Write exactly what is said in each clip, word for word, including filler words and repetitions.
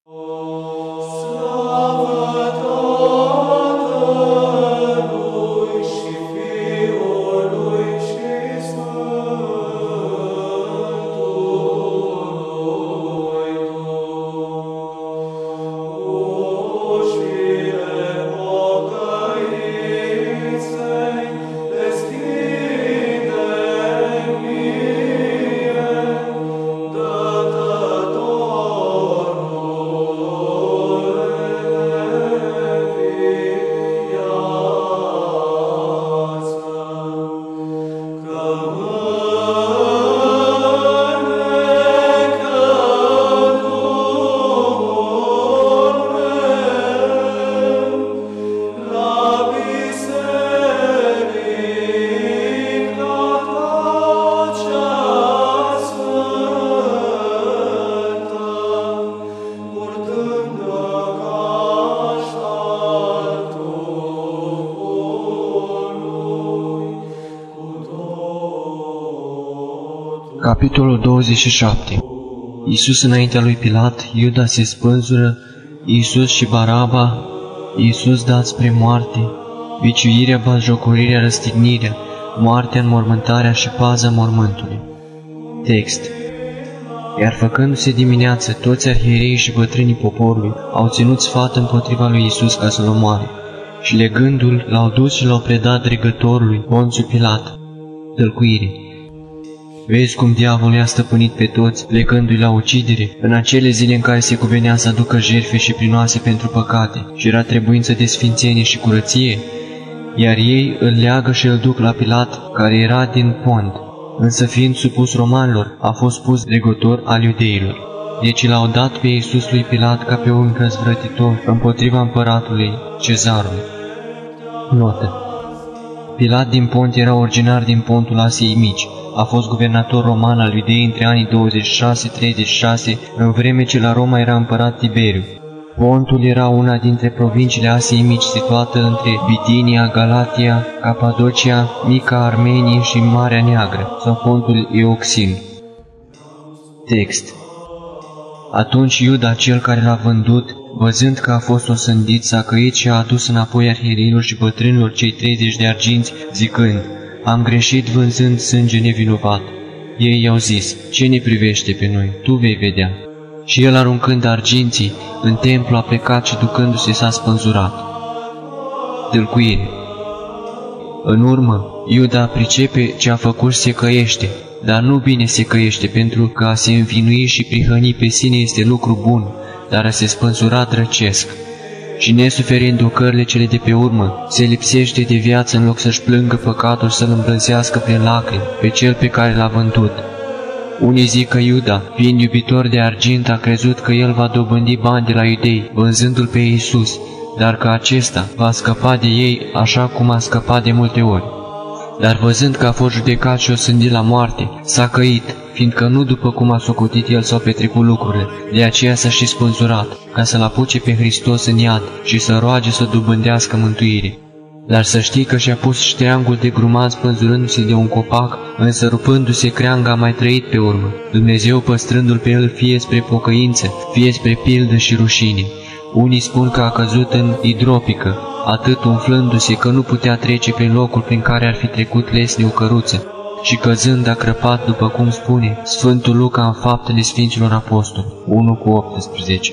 Capitolul douăzeci și șapte. Iisus înaintea lui Pilat, Iuda se spânzură, Iisus și Baraba, Iisus dat spre moarte, biciuirea, batjocorirea, răstignirea, moartea, înmormântarea și paza mormântului. Text. Iar făcându-se dimineață, toți arhiereii și bătrânii poporului au ținut sfat împotriva lui Iisus ca să-l omoare, și legându-l, l-au dus și l-au predat dregătorului Ponțiu Pilat. Tălcuire. Vezi cum diavolul i-a stăpânit pe toți, plecându-i la ucidere, în acele zile în care se cuvenea să aducă jertfe și prinoase pentru păcate, și era trebuință de sfințenie și curăție, iar ei îl leagă și îl duc la Pilat, care era din Pont, însă fiind supus romanilor, a fost pus dregător al iudeilor. Deci l-au dat pe Iisus lui Pilat ca pe un răzvrătitor împotriva împăratului Cezarului. Notă. Pilat din Pont era originar din Pontul Asiei Mici. A fost guvernator roman al Iudeii între anii douăzeci și șase treizeci și șase, în vreme ce la Roma era împărat Tiberiu. Pontul era una dintre provinciile Asiei Mici, situată între Bitinia, Galatia, Capadocia, Mica Armenie și Marea Neagră, sau Pontul Euxin. Text. Atunci Iuda, cel care l-a vândut, văzând că a fost osândit, s-a căit și a adus înapoi arhiereilor și bătrânilor cei treizeci de arginți, zicând: Am greșit vânzând sânge nevinovat. Ei i-au zis: Ce ne privește pe noi? Tu vei vedea. Și el, aruncând arginții, în templu a plecat și ducându-se s-a spânzurat. Tâlcuire. În urmă, Iuda pricepe ce a făcut și se căiește, dar nu bine se căiește, pentru că a se învinui și prihăni pe sine este lucru bun, dar a se spânzura drăcesc. Și nesuferind ocările cele de pe urmă, se lipsește de viață în loc să-și plângă păcatul, să-l îmbrăzească prin lacrimi pe cel pe care l-a vândut. Unii zic că Iuda, fiind iubitor de argint, a crezut că el va dobândi bani de la iudei, vânzându-l pe Iisus, dar că acesta va scăpa de ei așa cum a scăpat de multe ori. Dar văzând că a fost judecat și osândit la moarte, s-a căit, fiindcă nu după cum a socotit el s-au petrecut lucrurile, de aceea s-a și spânzurat, ca să-l apuce pe Hristos în iad și să roage să dobândească mântuire. Dar să știi că și-a pus ștreangul de grumaz spânzurându-se de un copac, însă rupându-se creanga a mai trăit pe urmă, Dumnezeu păstrându-l pe el fie spre pocăință, fie spre pildă și rușine. Unii spun că a căzut în idropică, atât umflându-se că nu putea trece prin locul prin care ar fi trecut lesne o căruță, și căzând a crăpat, după cum spune Sfântul Luca în Faptele Sfinților Apostoli, unu cu optsprezece.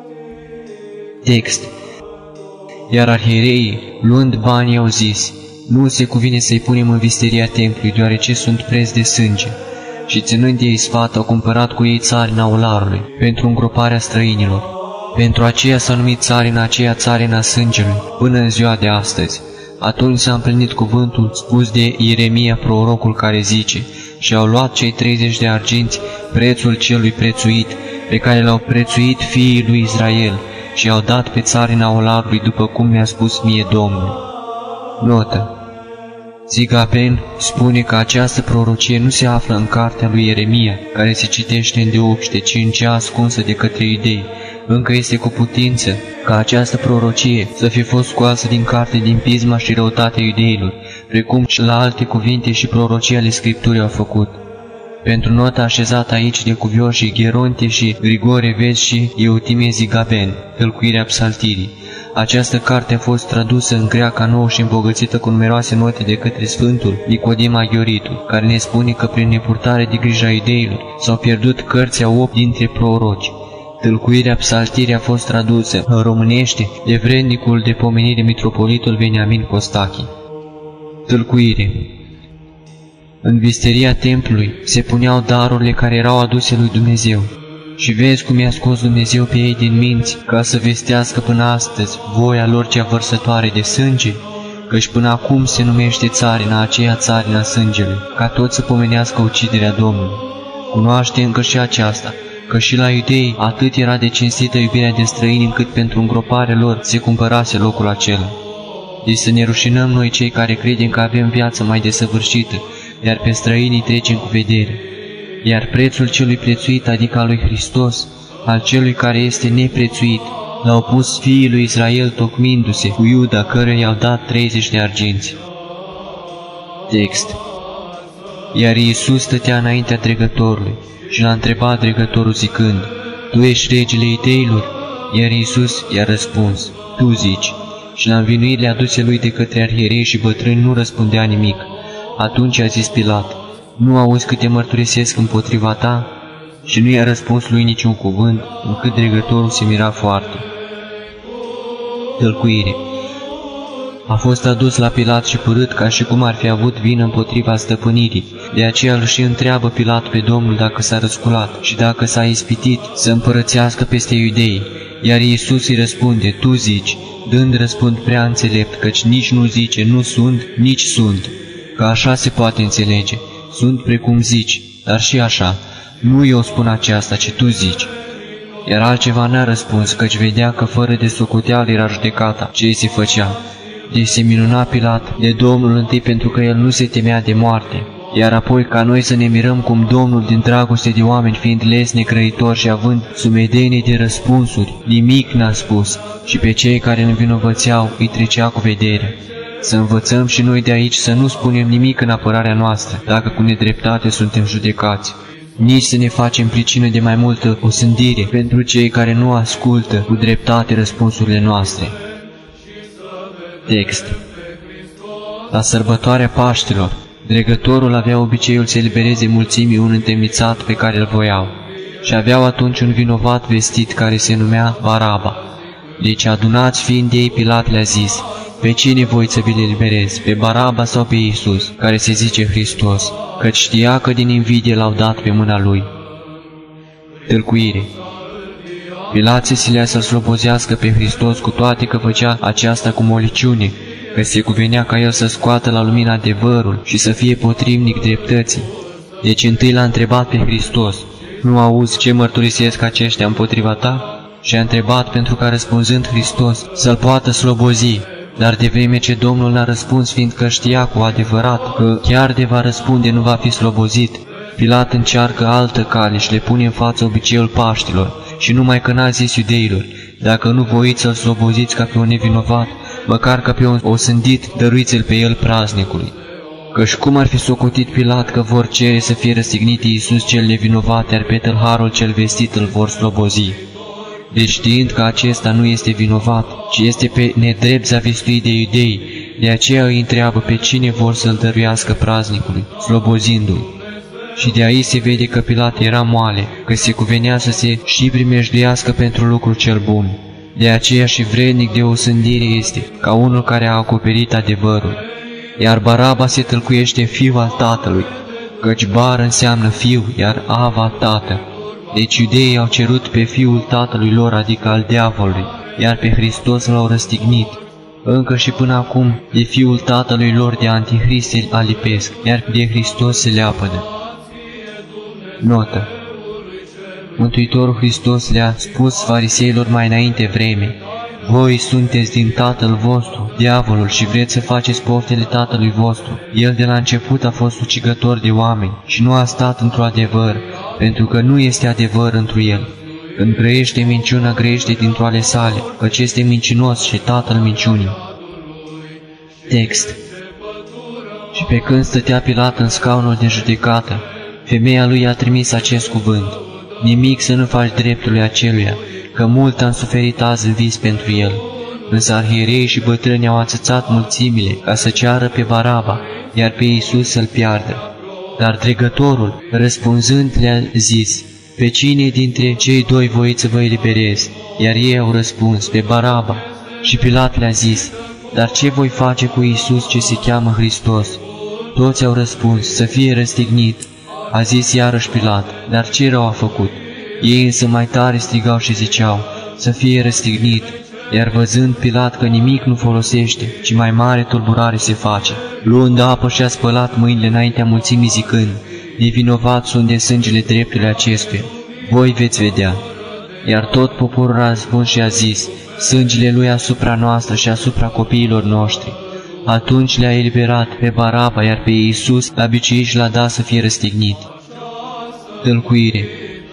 Text. Iar arhiereii, luând banii, au zis: Nu se cuvine să-i punem în visteria templului, deoarece sunt preț de sânge. Și ținând ei sfat, au cumpărat cu ei țarina Olarului, pentru îngroparea străinilor. Pentru aceea s-a numit țarina aceea țarina sângelui, până în ziua de astăzi. Atunci s-a împlinit cuvântul spus de Ieremia prorocul, care zice: Și au luat cei treizeci de arginți prețul celui prețuit, pe care l-au prețuit fiii lui Israel, și au dat pe țarina Olarului, după cum mi-a spus mie Domnul. Notă. Zigapen spune că această prorocie nu se află în cartea lui Ieremia, care se citește îndeopște, ci în cea ascunsă de către iudei. Încă este cu putință ca această prorocie să fi fost scoasă din carte din pisma și răutatea iudeilor, precum și la alte cuvinte și prorocii ale Scripturii au făcut. Pentru nota așezată aici de cuvioșii Gheronte și Grigore Vezi și Eutimie Zigaben, Tălcuirea Psaltirii. Această carte a fost tradusă în greaca nouă și îmbogățită cu numeroase note de către Sfântul Nicodim Aghioritul, care ne spune că prin nepurtare de grija iudeilor s-au pierdut cărți a opt dintre proroci. Tălcuirea Psaltirii a fost tradusă în românește de vrednicul de pomenire mitropolitul Veniamin Costache. Tălcuire. În visteria templului se puneau darurile care erau aduse lui Dumnezeu. Și vezi cum i-a scos Dumnezeu pe ei din minți, ca să vestească până astăzi voia lor cea vărsătoare de sânge, căci până acum se numește țarina aceea țarina sângelui, ca toți să pomenească uciderea Domnului. Cunoaște încă și aceasta, că și la iudei atât era de cinstită iubirea de străini, încât pentru îngroparea lor se cumpărase locul acela. Deci să ne rușinăm noi cei care credem că avem viață mai desăvârșită, iar pe străinii trecem cu vedere. Iar prețul celui prețuit, adică al lui Hristos, al celui care este neprețuit, l-au pus fiii lui Israel tocmindu-se cu Iuda, căruia i-au dat treizeci de arginți. Text. Iar Iisus stătea înaintea dregătorului și l-a întrebat dregătorul zicând, Tu ești regele iudeilor? Iar Iisus i-a răspuns, Tu zici. Și la învinuirile aduse lui de către arhierei și bătrâni nu răspundea nimic. Atunci a zis Pilat, Nu auzi câte mărturisesc împotriva ta? Și nu i-a răspuns lui niciun cuvânt, încât dregătorul se mira foarte. Tălcuire. A fost adus la Pilat și părât ca și cum ar fi avut vină împotriva stăpânirii. De aceea îl și întreabă Pilat pe Domnul dacă s-a răsculat și dacă s-a ispitit să împărățească peste iudei. Iar Iisus îi răspunde, Tu zici, dând răspund prea înțelept, căci nici nu zice, nu sunt, nici sunt, că așa se poate înțelege. Sunt precum zici, dar și așa, nu eu spun aceasta, ci tu zici. Iar altceva n-a răspuns, căci vedea că fără de socoteală era judecata ce îi se făcea. Deci se minuna Pilat de Domnul întâi pentru că el nu se temea de moarte, iar apoi ca noi să ne mirăm cum Domnul din dragoste de oameni, fiind lesnic răitor și având sumedenie de răspunsuri, nimic n-a spus și pe cei care îl învinovățeau îi trecea cu vedere. Să învățăm și noi de aici să nu spunem nimic în apărarea noastră, dacă cu nedreptate suntem judecați. Nici să ne facem pricină de mai multă osândire pentru cei care nu ascultă cu dreptate răspunsurile noastre. Text. La sărbătoarea Paștilor, dregătorul avea obiceiul să elibereze mulțimii un întemnițat pe care îl voiau, și aveau atunci un vinovat vestit care se numea Baraba. Deci adunați fiind ei, Pilat le-a zis, Pe cine voi să vi-l eliberez, pe Baraba sau pe Iisus, care se zice Hristos, căci știa că din invidie l-au dat pe mâna lui. Tălcuire. Pilat se silea să-l slobozească pe Hristos, cu toate că făcea aceasta cu moliciune, că se cuvenea ca el să scoată la lumină adevărul și să fie potrivnic dreptății. Deci întâi l-a întrebat pe Hristos, Nu auzi ce mărturisesc aceștia împotriva ta? Și a întrebat pentru ca răspunzând Hristos să-l poată slobozi. Dar de vreme ce Domnul n-a răspuns, fiindcă știa cu adevărat că chiar de va răspunde nu va fi slobozit, Pilat încearcă altă cale și le pune în față obiceiul Paștilor, și numai că n-a zis iudeilor, dacă nu voiți să-l sloboziți ca pe un nevinovat, măcar ca pe un osândit, dăruiți-l pe el praznicului. Căci cum ar fi socotit Pilat că vor cere să fie răstignit Iisus cel nevinovat, iar pe tâlharul cel vestit îl vor slobozi? Deci știind că acesta nu este vinovat, ci este pe nedrept zavistuit de iudei, de aceea îi întreabă pe cine vor să-l dăruiască praznicului, slobozindu-l. Și de aici se vede că Pilat era moale, că se cuvenea să se și primejduiască pentru lucrul cel bun. De aceea și vrednic de osândire este, ca unul care a acoperit adevărul. Iar Baraba se tălcuiește fiul al tatălui, căci bar înseamnă fiu, iar ava tată. Deci iudeii au cerut pe fiul tatălui lor, adică al diavolului, iar pe Hristos l-au răstignit. Încă și până acum de fiul tatălui lor de Antihrist se alipesc, iar de Hristos se leapădă. Notă. Mântuitorul Hristos le-a spus fariseilor mai înainte vreme, Voi sunteți din tatăl vostru, diavolul, și vreți să faceți poftele tatălui vostru. El de la început a fost ucigător de oameni și nu a stat într-o adevăr, pentru că nu este adevăr întru el. Când grăiește minciuna, grăiește dintr-o ale sale, căci este mincinos și tatăl minciunii. Text. Și pe când stătea Pilat în scaunul de judecată, Femeia lui a trimis acest cuvânt: nimic să nu faci dreptului aceluia, că mult am suferit azi în vis pentru el. Însă arhierei și bătrâni au ațățat mulțimile ca să ceară pe Baraba, iar pe Iisus să-l piardă. Dar dregătorul, răspunzând, le-a zis: pe cine dintre cei doi voiți să vă eliberez? Iar ei au răspuns: pe Baraba. Și Pilat le-a zis: dar ce voi face cu Iisus ce se cheamă Hristos? Toți au răspuns: să fie răstignit. A zis iarăși Pilat: dar ce rău a făcut? Ei însă mai tare strigau și ziceau: să fie răstignit. Iar văzând Pilat că nimic nu folosește, ci mai mare tulburare se face, luând apă și-a spălat mâinile înaintea mulțimii zicând: nevinovat sunt de sângele dreptului acestuia, voi veți vedea. Iar tot poporul a răspuns și a zis: sângele lui asupra noastră și asupra copiilor noștri. Atunci le-a eliberat pe Baraba, iar pe Iisus l-a biciuit și l-a dat să fie răstignit. Tâlcuire.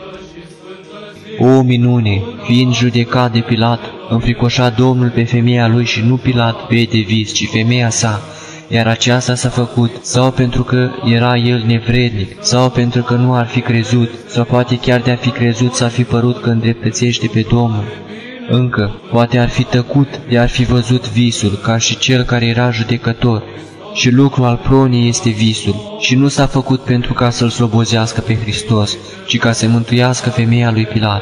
O minune! Fiind judecat de Pilat, înfricoșa Domnul pe femeia lui și nu Pilat pe de vis, ci femeia sa, iar aceasta s-a făcut, sau pentru că era el nevrednic, sau pentru că nu ar fi crezut, sau poate chiar de a fi crezut s-ar fi părut că îndreptățește pe Domnul. Încă, poate ar fi tăcut de ar fi văzut visul, ca și cel care era judecător. Și lucrul al pronii este visul, și nu s-a făcut pentru ca să-l slobozească pe Hristos, ci ca să mântuiască femeia lui Pilat.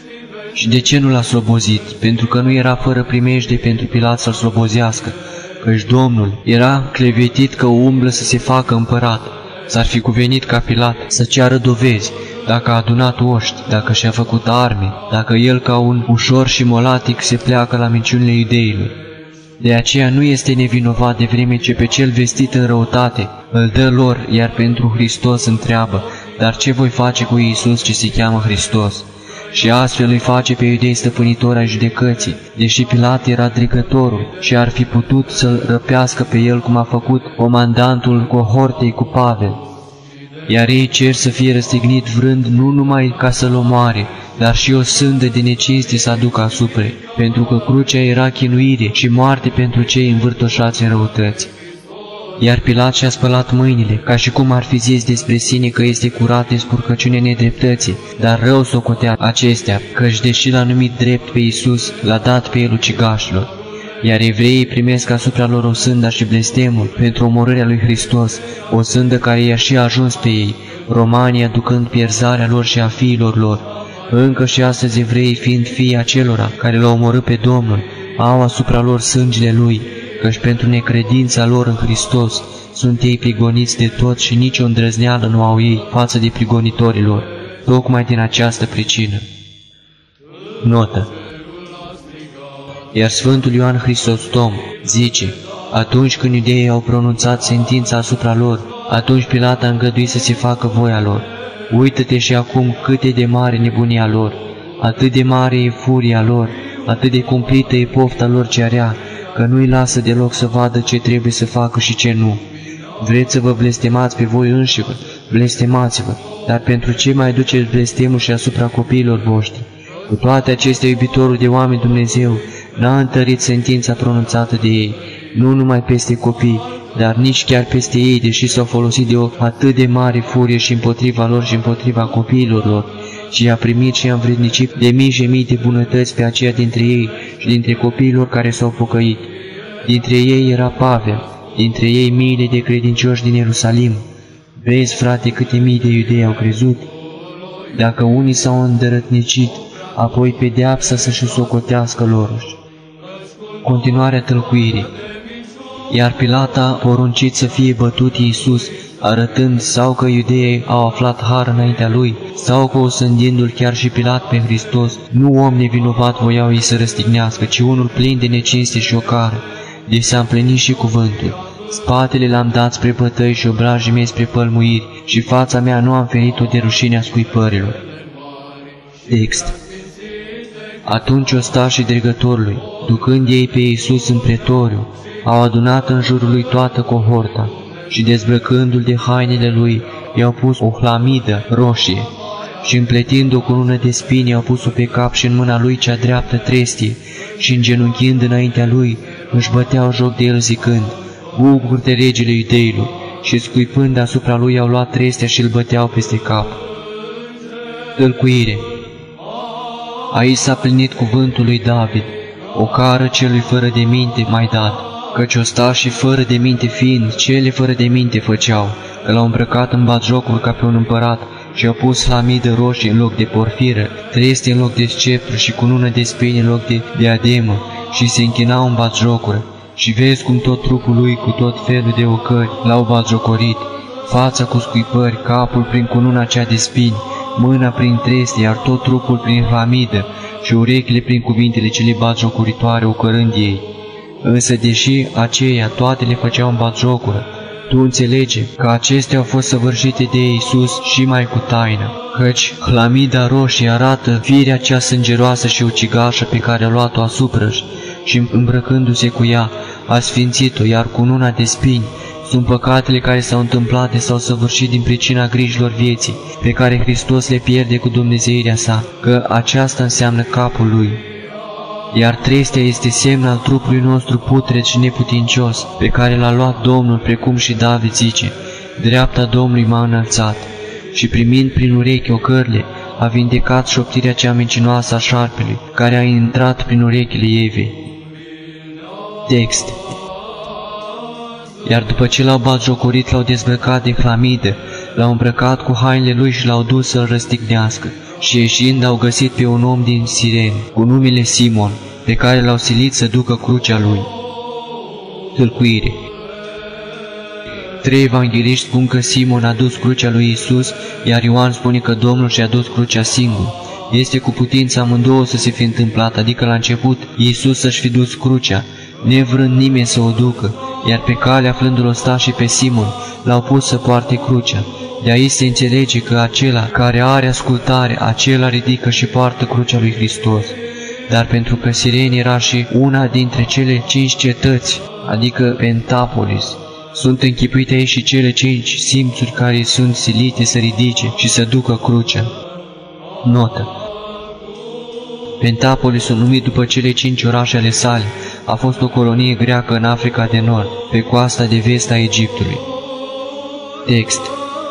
Și de ce nu l-a slobozit? Pentru că nu era fără primejde pentru Pilat să-l slobozească, căci Domnul era clevetit că umblă să se facă împărat. S-ar fi cuvenit ca Pilat să ceară dovezi, dacă a adunat oști, dacă și-a făcut arme, dacă el ca un ușor și molatic se pleacă la minciunile iudeilor. De aceea nu este nevinovat, de vreme ce pe cel vestit în răutate îl dă lor, iar pentru Hristos întreabă: dar ce voi face cu Iisus ce se cheamă Hristos? Și astfel îi face pe iudei stăpânitori ai judecății, deși Pilat era dregătorul și ar fi putut să-l răpească pe el cum a făcut comandantul cohortei cu Pavel. Iar ei cer să fie răstignit vrând nu numai ca să-l omoare, dar și o sândă de necinste să aducă asupra, pentru că crucea era chinuire și moarte pentru cei învârtoșați în răutăți. Iar Pilat și-a spălat mâinile, ca și cum ar fi zis despre sine că este curat de spurcăciune nedreptății, dar rău socotea acestea, căci deși l-a numit drept pe Iisus, l-a dat pe el ucigașilor. Iar evreii primesc asupra lor o sânda și blestemul pentru omorârea lui Hristos, o sândă care i-a și ajuns pe ei, romanii aducând pierzarea lor și a fiilor lor. Încă și astăzi evreii, fiind fiii acelora care l-au omorât pe Domnul, au asupra lor sângele lui, căci pentru necredința lor în Hristos sunt ei prigoniți de tot și nicio îndrăzneală nu au ei față de prigonitorii lor, tocmai din această pricină. Notă. Iar Sfântul Ioan Hristostom zice: atunci când iudeii au pronunțat sentința asupra lor, atunci Pilat a îngăduit să se facă voia lor. Uită-te și acum cât e de mare nebunia lor, atât de mare e furia lor, atât de cumplită e pofta lor ce rea, că nu-i lasă deloc să vadă ce trebuie să facă și ce nu. Vreți să vă blestemați pe voi înșivă? Blestemați-vă, dar pentru ce mai duceți blestemul și asupra copiilor voștri? Cu toate acestea, iubitorul de oameni Dumnezeu n-a întărit sentința pronunțată de ei, nu numai peste copii, dar nici chiar peste ei, deși s-au folosit de o atât de mare furie și împotriva lor și împotriva copiilor lor, și i-a primit și i-a învrednicit de mii și mii de bunătăți pe aceia dintre ei și dintre copiilor care s-au pocăit. Dintre ei era Pavel, dintre ei miile de credincioși din Ierusalim. Vezi, frate, câte mii de iudei au crezut? Dacă unii s-au îndărătnicit, apoi pedeapsa să-și socotească lor. Continuarea tălcuirii. Iar Pilat a poruncit să fie bătut Iisus, arătând sau că iudeii au aflat har înaintea lui, sau că osândindu-l chiar și Pilat pe Hristos, nu om nevinovat voiau ei să răstignească, ci unul plin de necinste și ocară. Deci s-a împlinit și cuvântul: spatele l-am dat spre bătăi și obrajii mei spre pălmuiri, și fața mea nu am ferit-o de rușinea scuipărilor. Text. Atunci ostașii dregătorului, ducând ei pe Iisus în pretoriu, au adunat în jurul lui toată cohorta și, dezbrăcându-l de hainele lui, i-au pus o hlamidă roșie și, împletind-o cu lună de spini, i-au pus-o pe cap și în mâna lui cea dreaptă trestie și, îngenunchind înaintea lui, își băteau joc de el zicând: bucur-te, regele iudeilor! și scuipând deasupra lui au luat trestea și îl băteau peste cap. Tâlcuire. Aici s-a plinit cuvântul lui David: o cară celui fără de minte mai dat, căci ostașii fără de minte fiind, cele fără de minte făceau, că l-au îmbrăcat în batjocuri ca pe un împărat și au pus hlamidă roșie în loc de porfiră, treste în loc de sceptru și cunună de spini în loc de diademă, și se închinau în batjocură. Și vezi cum tot trupul lui cu tot felul de ocări l-au batjocorit, fața cu scuipări, capul prin cununa cea de spini, mâna prin treste, iar tot trupul prin hlamidă și urechile prin cuvintele cele batjocoritoare ocărând ei. Însă, deși aceia toate le făceau în batjocură, tu înțelege că acestea au fost săvârșite de Iisus și mai cu taină, căci hlamida roșie arată firea cea sângeroasă și ucigașă pe care a luat-o asupra-și și îmbrăcându-se cu ea a sfințit-o, iar cununa de spini sunt păcatele care s-au întâmplat de s-au săvârșit din pricina grijilor vieții, pe care Hristos le pierde cu dumnezeirea sa, că aceasta înseamnă capul lui. Iar trestea este semn al trupului nostru putred și neputincios, pe care l-a luat Domnul, precum și David zice: dreapta Domnului m-a înălțat. Și primind prin urechi ocările, a vindecat șoptirea cea mincinoasă a șarpelui, care a intrat prin urechile Evei. Text. Iar după ce l-au batjocorit, l-au dezbrăcat de hlamidă, l-au îmbrăcat cu hainele lui și l-au dus să-l răstignească. Și ieșind au găsit pe un om din Sireni, cu numele Simon, pe care l-au silit să ducă crucea lui. Tâlcuire. Trei evangeliști spun că Simon a dus crucea lui Iisus, iar Ioan spune că Domnul și-a dus crucea singur. Este cu putință amândouă să se fi întâmplat, adică la început Iisus să-și fi dus crucea, nevrând nimeni să o ducă, iar pe cale, aflându-l ostașii pe Simon, l-au pus să poarte crucea. De aici se înțelege că acela care are ascultare, acela ridică și poartă crucea lui Hristos. Dar pentru că Sireni era și una dintre cele cinci cetăți, adică Pentapolis, sunt închipuite aici și cele cinci simțuri care sunt silite să ridice și să ducă crucea. Notă. Pentapolisul, numit după cele cinci orașe ale sale, a fost o colonie greacă în Africa de Nord, pe coasta de vest a Egiptului. Text.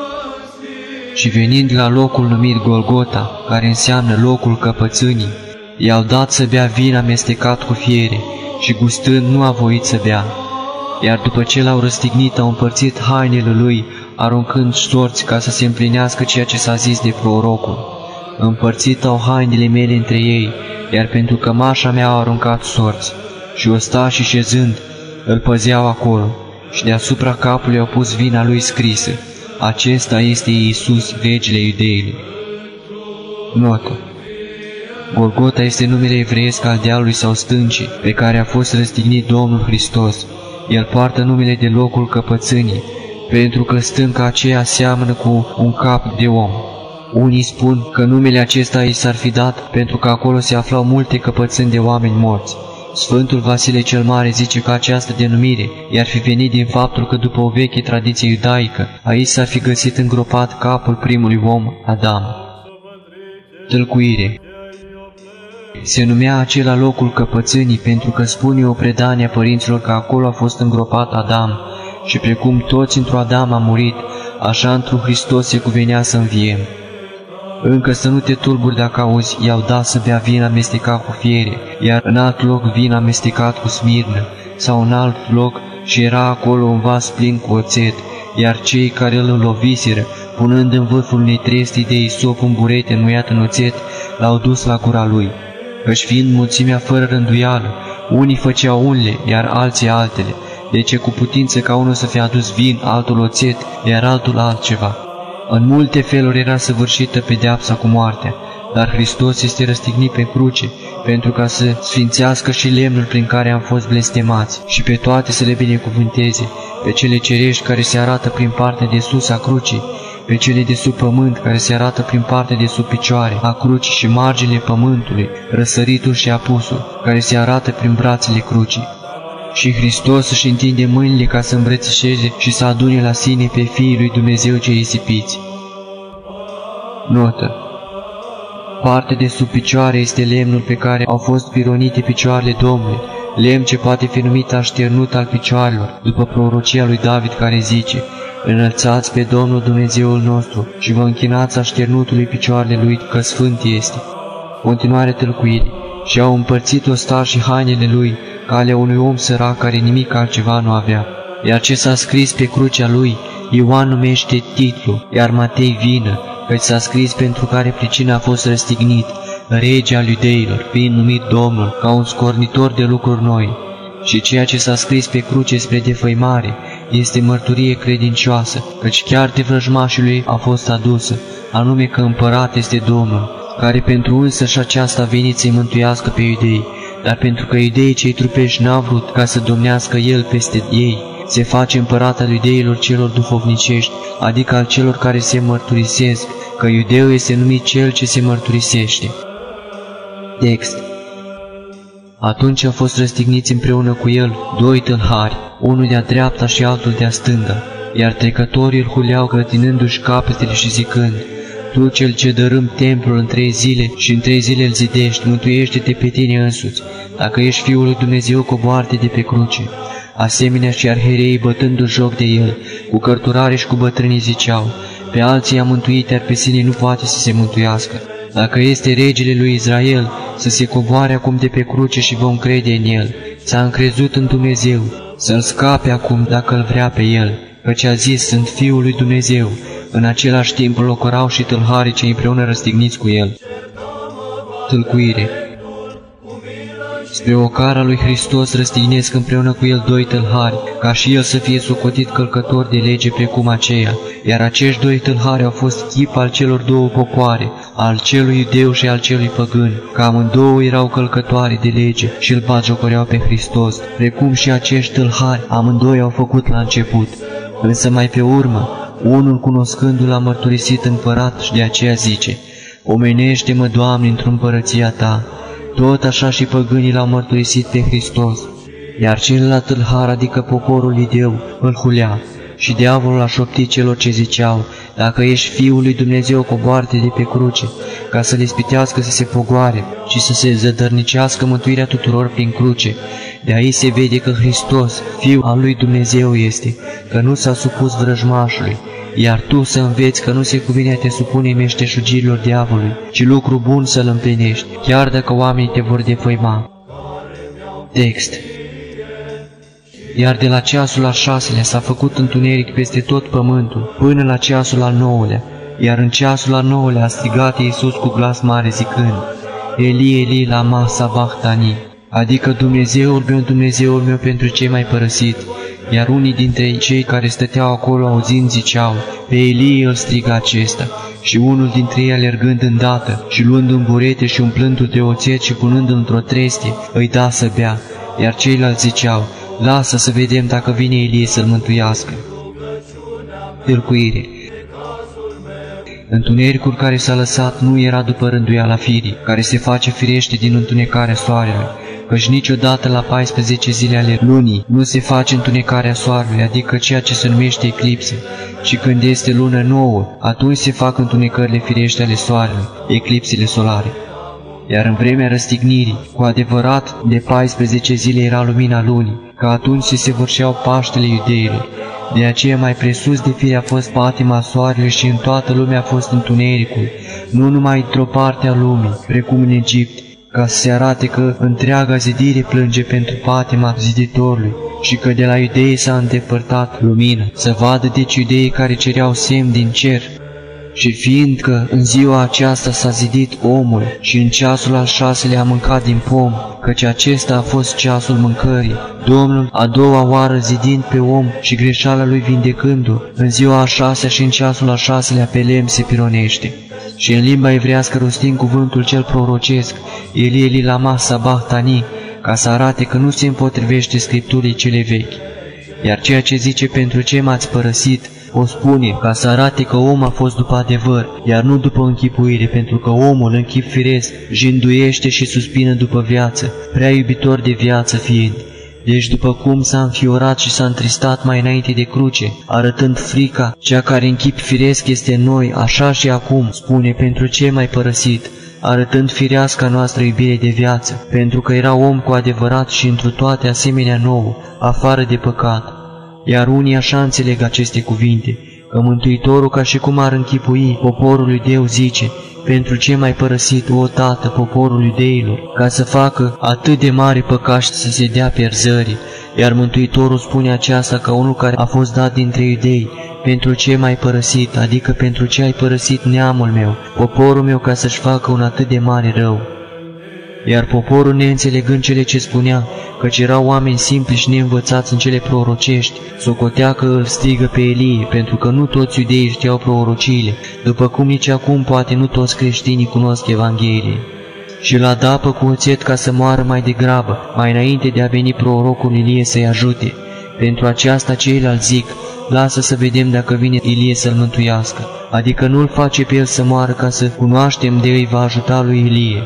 Și venind la locul numit Golgota, care înseamnă locul căpățânii, i-au dat să bea vin amestecat cu fiere și gustând nu a voit să bea. Iar după ce l-au răstignit, au împărțit hainele lui, aruncând sorți ca să se împlinească ceea ce s-a zis de prorocul: împărțit au hainele mele între ei, iar pentru cămașa mea au aruncat sorți. Și ostașii șezând îl păzeau acolo, și deasupra capului au pus vina lui scrisă: acesta este Iisus, regele iudeilor. Notă. Golgota este numele evreiesc al dealului sau stâncii, pe care a fost răstignit Domnul Hristos. El poartă numele de locul căpățânii, pentru că stânca aceea seamănă cu un cap de om. Unii spun că numele acesta i s-ar fi dat pentru că acolo se aflau multe căpățâni de oameni morți. Sfântul Vasile cel Mare zice că această denumire i-ar fi venit din faptul că după o veche tradiție iudaică, aici s-ar fi găsit îngropat capul primului om, Adam. Tâlcuire. Se numea acela locul căpățânii pentru că spune o predanie a părinților că acolo a fost îngropat Adam și precum toți într-o Adam a murit, așa într-un Hristos se cuvenea să înviem. Încă să nu te tulburi dacă auzi, i-au dat să bea vin amestecat cu fiere, iar în alt loc vin amestecat cu smirnă, sau în alt loc și era acolo un vas plin cu oțet, iar cei care îl loviseră, punând în vârful unei trestii de isop un burete înmuiat în oțet, l-au dus la gura lui. Căci fiind mulțimea fără rânduială, unii făceau unele, iar alții altele, deci e cu putință ca unul să fie adus vin, altul oțet, iar altul altceva. În multe feluri era săvârșită pedeapsa cu moartea, dar Hristos este răstignit pe cruce, pentru ca să sfințească și lemnul prin care am fost blestemați și pe toate să le binecuvânteze, pe cele cerești care se arată prin partea de sus a crucii, pe cele de sub pământ care se arată prin partea de sub picioare a crucii și marginile pământului, răsăritul și apusul, care se arată prin brațele crucii. Și Hristos își întinde mâinile ca să îmbrățișeze și să adune la sine pe fiii lui Dumnezeu cei risipiți. Notă. Partea de sub picioare este lemnul pe care au fost pironite picioarele Domnului, lemn ce poate fi numit așternut al picioarelor, după prorocia lui David care zice: Înălțați pe Domnul Dumnezeul nostru și vă închinați așternutului picioarele Lui, că sfânt este. Continuare tâlcuirii. Și au împărțit ostașii hainele Lui, ca ale unui om sărac care nimic altceva nu avea. Iar ce s-a scris pe crucea Lui, Ioan numește titlu, iar Matei vină, căci s-a scris pentru care pricina a fost răstignit, rege al iudeilor, fiind numit Domnul, ca un scornitor de lucruri noi. Și ceea ce s-a scris pe cruce spre defăimare este mărturie credincioasă, căci chiar de vrăjmașului a fost adusă, anume că împărat este Domnul, care pentru însăși aceasta a venit să-i mântuiască pe iudei, dar pentru că iudeii cei trupești n-a vrut ca să domnească El peste ei, se face împărat al iudeilor celor duhovnicești, adică al celor care se mărturisesc, că iudeu este numit cel ce se mărturisește. Text. Atunci au fost răstigniți împreună cu El doi tâlhari, unul de-a dreapta și altul de-a stânga, iar trecătorii îl huleau clătinându-și capetele și zicând: Tu, cel ce dărâm templul în trei zile și în trei zile îl zidești, mântuiește-te pe tine însuți. Dacă ești Fiul lui Dumnezeu, coboară-te de pe cruce. Asemenea și arhiereii, bătându-și joc de El, cu cărturare și cu bătrânii ziceau: Pe alții i-a mântuit, iar pe sine nu poate să se mântuiască. Dacă este regele lui Israel, să se coboare acum de pe cruce și vom crede în El. S-a încrezut în Dumnezeu, să-L scape acum dacă îl vrea pe El, căci a zis: Sunt Fiul lui Dumnezeu. În același timp locorau și tâlharii cei împreună răstigniți cu El. Tâlcuire. Spre ocara lui Hristos răstignesc împreună cu El doi tâlhari, ca și El să fie socotit călcător de lege precum aceea, iar acești doi tâlhari au fost chip al celor două popoare, al celui iudeu și al celui păgân, că amândouă erau călcătoare de lege și îl batjocoreau pe Hristos, precum și acești tâlhari amândoi au făcut la început. Însă mai pe urmă, unul cunoscându-l a mărturisit împărat și de aceea zice: Omenește-mă, Doamne, într-o împărăția Ta. Tot așa și păgânii l-au mărturisit pe Hristos, iar celălalt tâlhar, adică poporul ideu, îl hulea. Și diavolul a șoptit celor ce ziceau: Dacă ești Fiul lui Dumnezeu, coboară-te de pe cruce, ca să le ispitească să se pogoare și să se zădărnicească mântuirea tuturor prin cruce. De aici se vede că Hristos, Fiul al lui Dumnezeu este, că nu s-a supus vrăjmașului, iar tu să înveți că nu se cuvine a te supune meșteșugirilor diavolului, ci lucru bun să-l împlinești, chiar dacă oamenii te vor defăima. Text. Iar de la ceasul al șaselea s-a făcut întuneric peste tot pământul, până la ceasul al nouălea, iar în ceasul al nouălea a strigat Iisus cu glas mare zicând: Eli, Eli, lama sabachthani, adică Dumnezeul meu, Dumnezeul meu, pentru ce m-ai părăsit? Iar unii dintre cei care stăteau acolo auzind ziceau: Pe Elie îl strigă acesta. Și unul dintre ei, alergând îndată și luând un burete și umplându-l de oțet și punându-l într-o trestie, îi da să bea. Iar ceilalți ziceau: Lasă să vedem dacă vine Elie să-l mântuiască. Tâlcuire. Întunericul care s-a lăsat nu era după rânduiala firii, care se face firește din întunecarea soarelui, căci niciodată la paisprezece zile ale lunii nu se face întunecarea soarelui, adică ceea ce se numește eclipsă, ci când este lună nouă, atunci se fac întunecările firește ale soarelui, eclipsele solare. Iar în vremea răstignirii, cu adevărat, de paisprezece zile era lumina lunii, că atunci se săvârșeau Paștele iudeilor. De aceea mai presus de fire a fost patima soarelui și în toată lumea a fost întunericul, nu numai într-o parte a lumii, precum în Egipt, ca să se arate că întreaga zidire plânge pentru patima ziditorului și că de la iudei s-a îndepărtat lumina, să vadă deci iudeii care cereau semn din cer. Și fiindcă în ziua aceasta s-a zidit omul și în ceasul al șaselea a mâncat din pom, căci acesta a fost ceasul mâncării, Domnul a doua oară zidind pe om și greșeala lui vindecându-o, în ziua a șasea și în ceasul al șaselea pe lemn se pironește. Și în limba evrească rostind cuvântul cel prorocesc, Eli, Eli, lama sabachthani, ca să arate că nu se împotrivește Scripturii cele vechi. Iar ceea ce zice pentru ce m-ați părăsit, o spune ca să arate că omul a fost după adevăr, iar nu după închipuire, pentru că omul în chip firesc jinduiește și suspină după viață, prea iubitor de viață fiind. Deci după cum s-a înfiorat și s-a întristat mai înainte de cruce, arătând frica, cea care în chip firesc este în noi, așa și acum spune pentru ce m-ai părăsit, arătând fireasca noastră iubire de viață, pentru că era om cu adevărat și întru toate asemenea nouă, afară de păcat. Iar unii așa înțeleg aceste cuvinte, că Mântuitorul, ca și cum ar închipui poporul iudeu, zice: pentru ce m-ai părăsit, o Tată, poporul iudeilor, ca să facă atât de mare păcaști să se dea pierzării? Iar Mântuitorul spune aceasta ca unul care a fost dat dintre iudei: pentru ce m-ai părăsit, adică pentru ce ai părăsit neamul meu, poporul meu, ca să-și facă un atât de mare rău. Iar poporul, neînțelegând cele ce spunea, căci erau oameni simpli și neînvățați în cele prorocești, socotea că îl strigă pe Ilie, pentru că nu toți iudeii știau prorociile, după cum nici acum poate nu toți creștinii cunosc Evanghelie. Și îl adapă cu oțet ca să moară mai degrabă, mai înainte de a veni prorocul Ilie să-i ajute. Pentru aceasta ceilalți zic: lasă să vedem dacă vine Ilie să-l mântuiască, adică nu-l face pe el să moară ca să cunoaștem de îi va ajuta lui Ilie.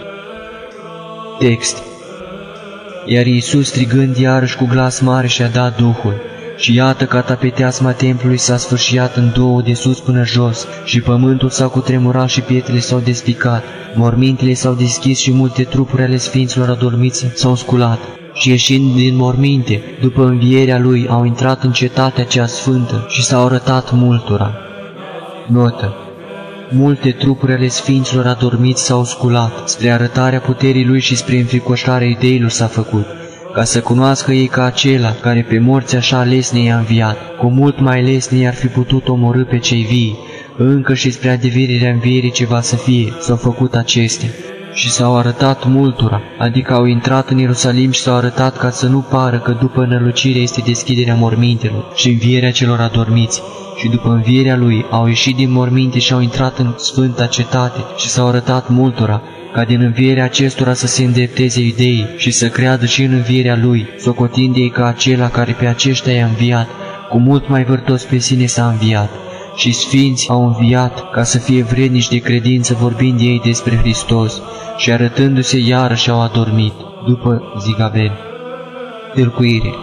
Text. Iar Iisus, strigând iarăși cu glas mare, și-a dat Duhul. Și iată, catapeteasma templului s-a sfârșiat în două, de sus până jos, și pământul s-a cutremurat și pietrele s-au despicat, mormintele s-au deschis și multe trupuri ale sfinților adormiți s-au sculat. Și ieșind din morminte, după învierea lui, au intrat în cetatea cea sfântă și s-au arătat multora. Notă. Multe trupuri ale sfinților adormiți s-au sculat, spre arătarea puterii lui și spre înfricoșarea iudeilor s-a făcut, ca să cunoască ei că acela care pe morți așa lesne i-a înviat, cu mult mai lesne i-ar fi putut omorî pe cei vii, încă și spre adeverirea învierii ce va să fie, s-au făcut acestea. Și s-au arătat multora, adică au intrat în Ierusalim și s-au arătat ca să nu pară că după înălucire este deschiderea mormintelor și învierea celor adormiți. Și după învierea lui au ieșit din morminte și au intrat în sfânta cetate și s-au arătat multora, ca din învierea acestora să se îndrepteze iudeii și să creadă și în învierea lui, socotind ei că acela care pe aceștia i-a înviat, cu mult mai vârtos pe sine s-a înviat. Și sfinți au înviat ca să fie vrednici de credință, vorbind ei despre Hristos, și arătându-se iarăși au adormit, după Zigabel. Tâlcuire.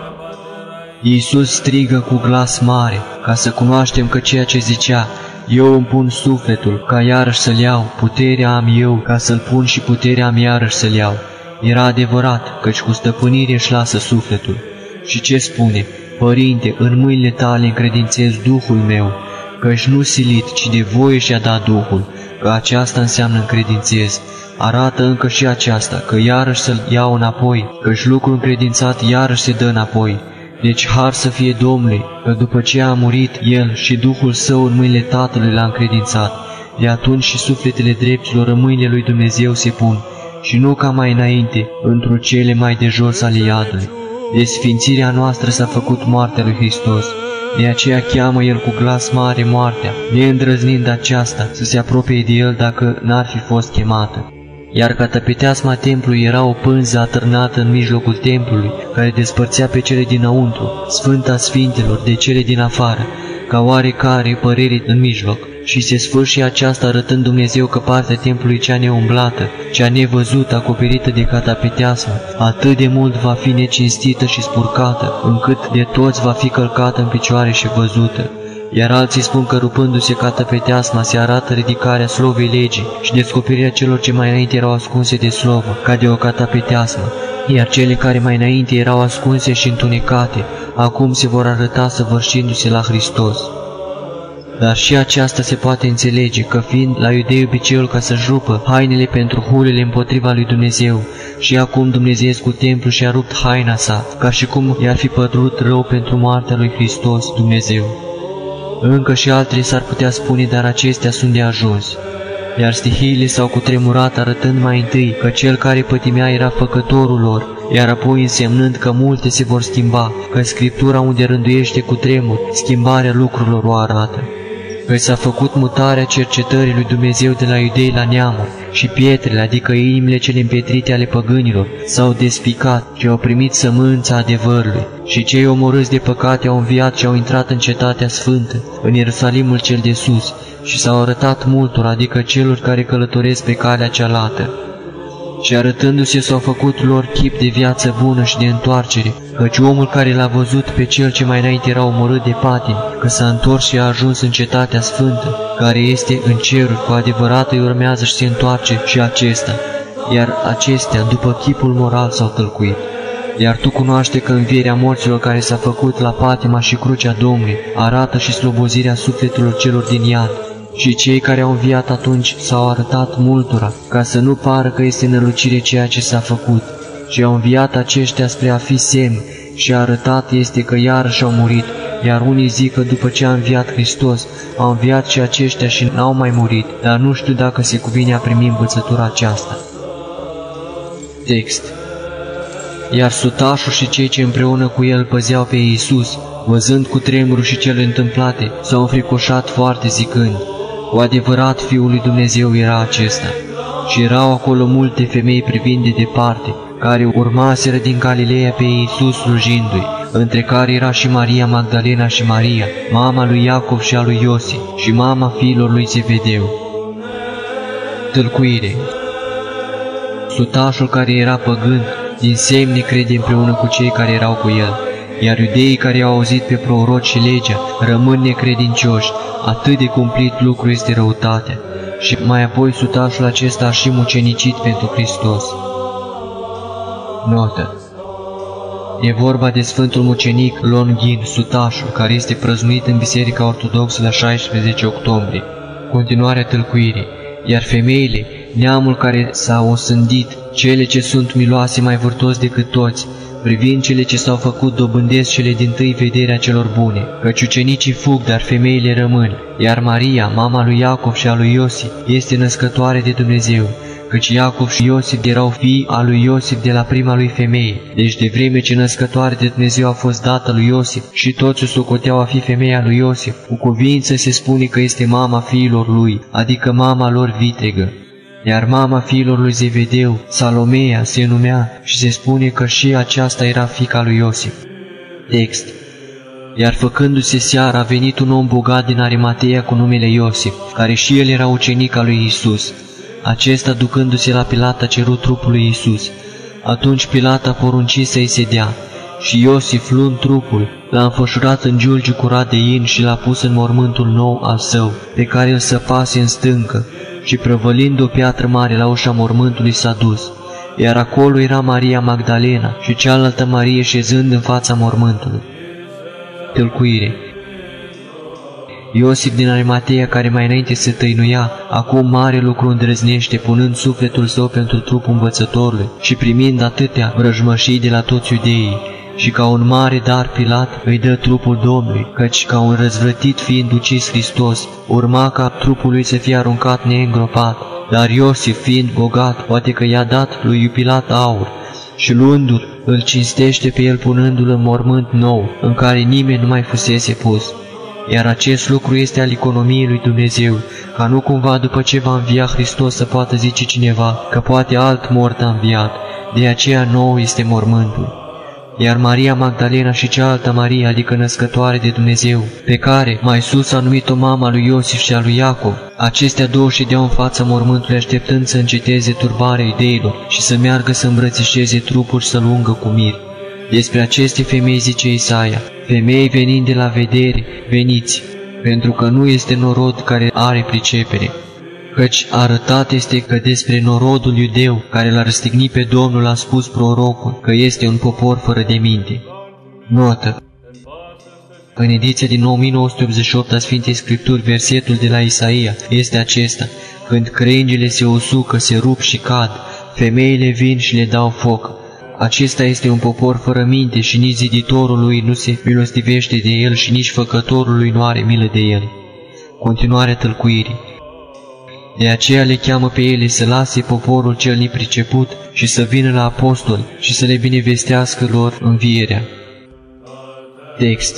Iisus strigă cu glas mare, ca să cunoaștem că ceea ce zicea: eu îmi pun sufletul, ca iarăși să-l iau, puterea am eu, ca să-l pun și puterea am iarăși să-l iau. Era adevărat, căci cu stăpânire își lasă sufletul. Și ce spune? Părinte, în mâinile tale încredințez Duhul meu, căci nu silit, ci de voie și-a dat Duhul, că aceasta înseamnă încredințez. Arată încă și aceasta, că iarăși să-l iau înapoi, căci lucrul încredințat iarăși se dă înapoi. Deci har să fie Domnului, că după ce a murit El și Duhul Său în mâinile Tatălui l-a încredințat, de atunci și sufletele dreptilor în mâinile lui Dumnezeu se pun, și nu ca mai înainte, într-o cele mai de jos ale iadului. De sfințirea noastră s-a făcut moartea lui Hristos, de aceea cheamă El cu glas mare moartea, neîndrăznind aceasta să se apropie de El dacă n-ar fi fost chemată. Iar catapeteasma templului era o pânză atârnată în mijlocul templului, care despărțea pe cele dinăuntru, Sfânta Sfintelor, de cele din afară, ca oarecare părere în mijloc. Și se sfârșie aceasta arătând Dumnezeu că partea templului cea neumblată, cea nevăzută, acoperită de catapeteasmă, atât de mult va fi necinstită și spurcată, încât de toți va fi călcată în picioare și văzută. Iar alții spun că rupându-se catapeteasma se arată ridicarea slovei legii și descoperirea celor ce mai înainte erau ascunse de slovă, ca de o catapeteasmă, iar cele care mai înainte erau ascunse și întunecate, acum se vor arăta săvârșindu-se la Hristos. Dar și aceasta se poate înțelege, că fiind la iudei obiceiul ca să-și rupă hainele pentru hulele împotriva lui Dumnezeu, și acum Dumnezeescul templu și-a rupt haina sa, ca și cum i-ar fi pătrut rău pentru moartea lui Hristos Dumnezeu. Încă și altele s-ar putea spune, dar acestea sunt de ajuns. Iar stihiile s-au cutremurat arătând mai întâi că cel care pătimea era făcătorul lor, iar apoi însemnând că multe se vor schimba, că Scriptura unde rânduiește cu tremur, schimbarea lucrurilor o arată. Că s-a făcut mutarea cercetării lui Dumnezeu de la iudei la neamuri, și pietrele, adică inimile cele împietrite ale păgânilor, s-au despicat și au primit sămânța adevărului, și cei omorâți de păcate au înviat și au intrat în cetatea sfântă, în Ierusalimul cel de sus, și s-au arătat multor, adică celor care călătoresc pe calea cealaltă. Și arătându-se s-au făcut lor chip de viață bună și de întoarcere, căci omul care l-a văzut pe cel ce mai înainte era omorât de patim, că s-a întors și a ajuns în cetatea sfântă, care este în ceruri, cu adevărat îi urmează și se întoarce și acesta, iar acestea, după chipul moral, s-au tălcuit. Iar tu cunoaște că învierea morților care s-a făcut la patima și crucea Domnului arată și slobozirea sufletelor celor din iad. Și cei care au înviat atunci s-au arătat multora, ca să nu pară că este nălucire ceea ce s-a făcut. Și au înviat aceștia spre a fi semn, și arătat este că iarăși au murit, iar unii zic că după ce a înviat Hristos, au înviat și aceștia și n-au mai murit, dar nu știu dacă se cuvine a primi învățătura aceasta. Text. Iar sutașul și cei ce împreună cu el păzeau pe Iisus, văzând cu tremurul și cele întâmplate, s-au înfricoșat foarte zicând: cu adevărat Fiul lui Dumnezeu era acesta. Și erau acolo multe femei privind de departe, care urmaseră din Galileea pe Iisus slujindu-i, între care era și Maria Magdalena și Maria, mama lui Iacov și a lui Iosif, și mama fiilor lui Zebedeu. Tâlcuire. Sutașul care era păgân, din semne crede împreună cu cei care erau cu el, iar iudeii care au auzit pe proroci și legea rămân necredincioși, atât de cumplit lucru este răutatea. Și mai apoi sutașul acesta a și mucenicit pentru Hristos. Notă. E vorba de Sfântul Mucenic Longin, sutașul, care este prăznuit în Biserica Ortodoxă la șaisprezece octombrie. Continuarea tâlcuirii. Iar femeile, neamul care s-a osândit, cele ce sunt miloase mai vârtos decât toți, privind cele ce s-au făcut, dobândesc cele dintâi vederea celor bune, căci ucenicii fug, dar femeile rămân, iar Maria, mama lui Iacov și a lui Iosif, este născătoare de Dumnezeu, căci Iacov și Iosif erau fii al lui Iosif de la prima lui femeie, deci de vreme ce născătoare de Dumnezeu a fost dată lui Iosif și toți o socoteau a fi femeia lui Iosif, cu cuvință se spune că este mama fiilor lui, adică mama lor vitregă. Iar mama fiilor lui Zebedeu, Salomea, se numea și se spune că și aceasta era fiica lui Iosif. Text. Iar făcându-se seara a venit un om bogat din Arimatea cu numele Iosif, care și el era ucenic al lui Isus. Acesta, ducându-se la Pilat, a cerut trupul lui Isus. Atunci Pilat a poruncit să-i se dea. Și Iosif, luând trupul, l-a înfășurat în giulgiu curat de in și l-a pus în mormântul nou al său, pe care îl săpase în stâncă, și prăvălind o piatră mare la ușa mormântului s-a dus. Iar acolo era Maria Magdalena și cealaltă Marie șezând în fața mormântului. Tâlcuire. Iosif din Arimatea, care mai înainte se tăinuia, acum mare lucru îndrăznește, punând sufletul său pentru trupul învățătorului și primind atâtea vrăjmășii de la toți iudeii. Și ca un mare dar Pilat îi dă trupul Domnului, căci ca un răzvrătit fiind ucis Hristos, urma ca trupul lui să fie aruncat neîngropat. Dar Iosif, fiind bogat, poate că i-a dat lui Pilat aur, și luându-l, îl cinstește pe el punându-l în mormânt nou, în care nimeni nu mai fusese pus. Iar acest lucru este al economiei lui Dumnezeu, ca nu cumva după ce va învia Hristos să poată zice cineva că poate alt mort a înviat, de aceea nou este mormântul. Iar Maria Magdalena și cealaltă Maria, adică născătoare de Dumnezeu, pe care mai sus a numit-o mama lui Iosif și a lui Iacov, acestea două ședeau în fața mormântului așteptând să înceteze turbarea iudeilor și să meargă să îmbrățișeze trupul și să-l ungă cu mir. Despre aceste femei zice Isaia: femei venind de la vedere, veniți, pentru că nu este norod care are pricepere. Căci arătat este că despre norodul iudeu, care l-a răstignit pe Domnul, a spus prorocul că este un popor fără de minte. Notă. În ediția din o mie nouă sute optzeci și opt a Sfintei Scripturi, versetul de la Isaia este acesta: când crengile se usucă, se rup și cad, femeile vin și le dau foc. Acesta este un popor fără minte și nici ziditorul lui nu se milostivește de el și nici făcătorul lui nu are milă de el. Continuarea tălcuirii. De aceea le cheamă pe ele să lase poporul cel nepriceput și să vină la apostoli și să le binevestească lor învierea. Text.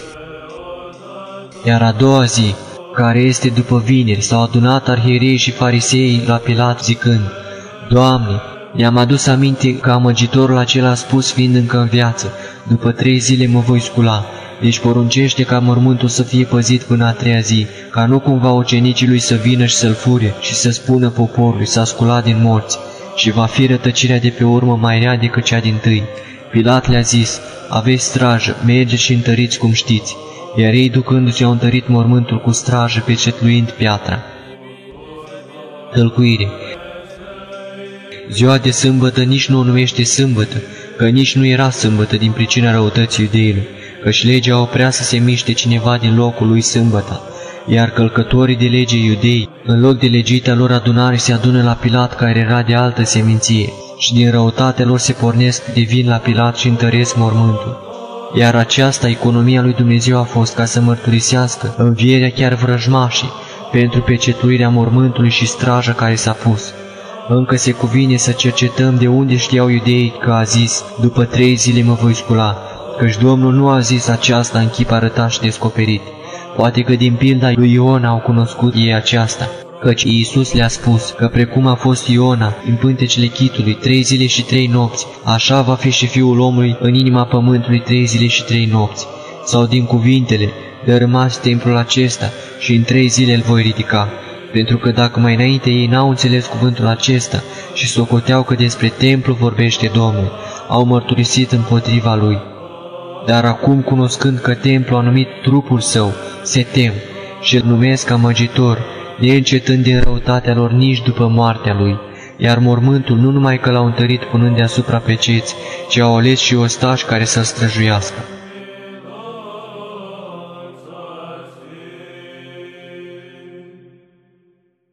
Iar a doua zi, care este după vineri, s-au adunat arhierei și fariseii la Pilat zicând: Doamne, ne-am adus aminte că amăgitorul acela a spus fiind încă în viață: după trei zile mă voi scula. Deci poruncește ca mormântul să fie păzit până a treia zi, ca nu cumva ucenicii lui să vină și să-l fure și să spună poporului: s-a sculat din morți, și va fi rătăcirea de pe urmă mai rea decât cea dintâi. Pilat le-a zis: aveți strajă, mergeți și întăriți cum știți. Iar ei, ducându-se, au întărit mormântul cu strajă, pecetluind piatra. Tălcuire. Ziua de sâmbătă nici nu o numește sâmbătă, că nici nu era sâmbătă din pricina răutății iudeilor, căci legea oprea să se miște cineva din locul lui sâmbăta, iar călcătorii de lege iudei, în loc de legita lor adunare, se adună la Pilat, care era de altă seminție, și din răutatea lor se pornesc de vin la Pilat și întăresc mormântul. Iar aceasta, economia lui Dumnezeu, a fost ca să mărturisească învierea chiar vrăjmașii, pentru pecetuirea mormântului și straja care s-a pus. Încă se cuvine să cercetăm de unde știau iudeii că a zis, după trei zile mă voi scula, căci Domnul nu a zis aceasta în chip arătat și descoperit. Poate că din pilda lui Iona au cunoscut ei aceasta, căci Iisus le-a spus că precum a fost Iona în pântecele chitului trei zile și trei nopți, așa va fi și Fiul omului în inima pământului trei zile și trei nopți. Sau din cuvintele, dărâmați templul acesta și în trei zile îl voi ridica. Pentru că dacă mai înainte ei n-au înțeles cuvântul acesta și socoteau că despre templu vorbește Domnul, au mărturisit împotriva lui. Dar acum, cunoscând că templu a numit trupul său, se tem și îl numesc amăgitor, neîncetând din răutatea lor nici după moartea lui. Iar mormântul nu numai că l-au întărit punând deasupra pe ceți, ci au ales și ostași care să-l străjuiască.